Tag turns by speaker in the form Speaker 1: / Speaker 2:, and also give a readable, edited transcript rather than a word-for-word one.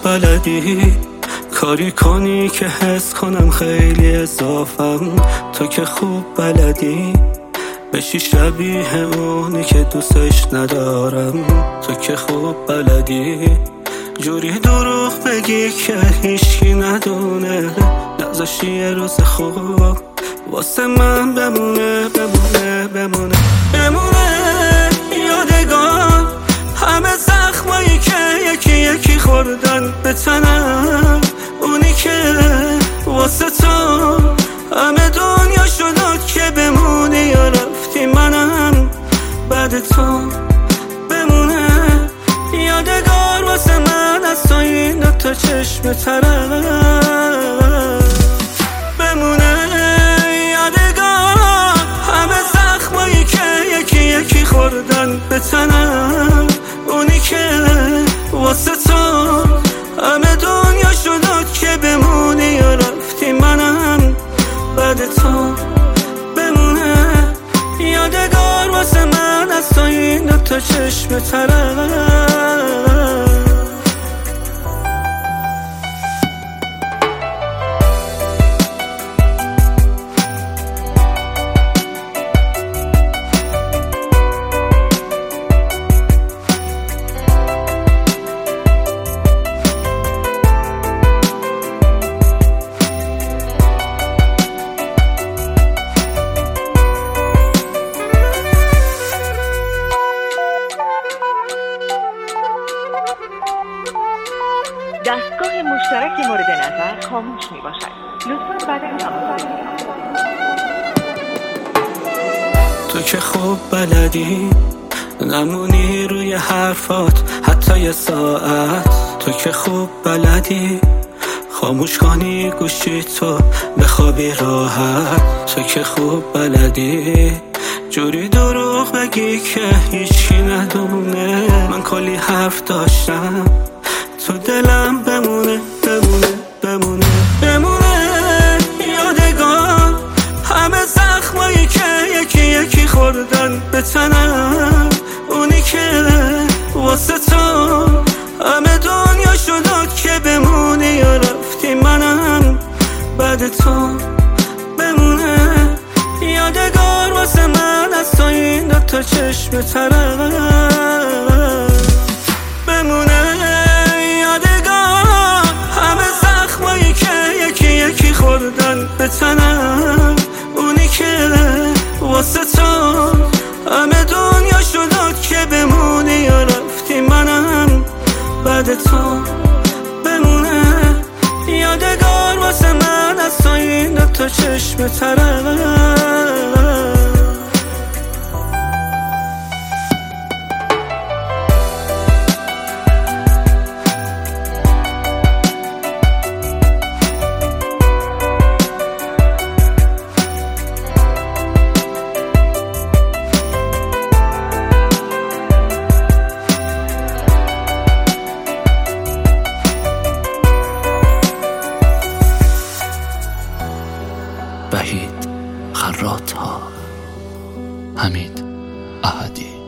Speaker 1: بلدی کاری کنی که حس کنم خیلی اضافم. تو که خوب بلدی بشی شبیه اونی که دوستش ندارم. تو که خوب بلدی جوری دروغ بگی که هیچکی ندونه، نذاشتی یه روز خوب واسه من بمونه بمونه بمونه بمونه یادگار همه زخمایی که یکی یکی خوردن به تنم. اونی که واسه تو همه دنیا شد که بمونی یا رفتی منم بعد تو بمونه یادگار واسه من از تو این دوتا چشم ترم بمونه یادگار همه زخمایی که یکی یکی خوردن به تنم. اونی که واسه تو همه دنیا شد که بمونی یا رفتی منم بعد تو بمونه یادگار واسه من از تو این دوتا چشم ترم.
Speaker 2: دستگاه مشترک مورد نظر خاموش می باشد. لطفاً بعد از تماس
Speaker 1: تو که خوب بلدی نمونی روی حرفات حتی یه ساعت. تو که خوب بلدی خاموش کنی گوشی تو بخوابی راحت. تو که خوب بلدی جوری دروغ بگی که هیچکی ندونه، من کلی حرف داشتم تو دلم بمونه بمونه بمونه بمونه یادگار همه زخمایی که یکی یکی خوردن به تنم. اونی که واسه تو همه دنیا شد که بمونی یا رفتی منم بعد تو بمونه یادگار واسه من از تو این دوتا چشم ترم بمونه یادگار همه زخمایی که یکی یکی خوردن به تنم. اونی که واسه تو همه دنیا شد که بمونی یا رفتی منم بعد تو بمونه یادگار واسه من از تو این دوتا چشم ترم.
Speaker 3: وحید خراط‌ها، حمید احدی.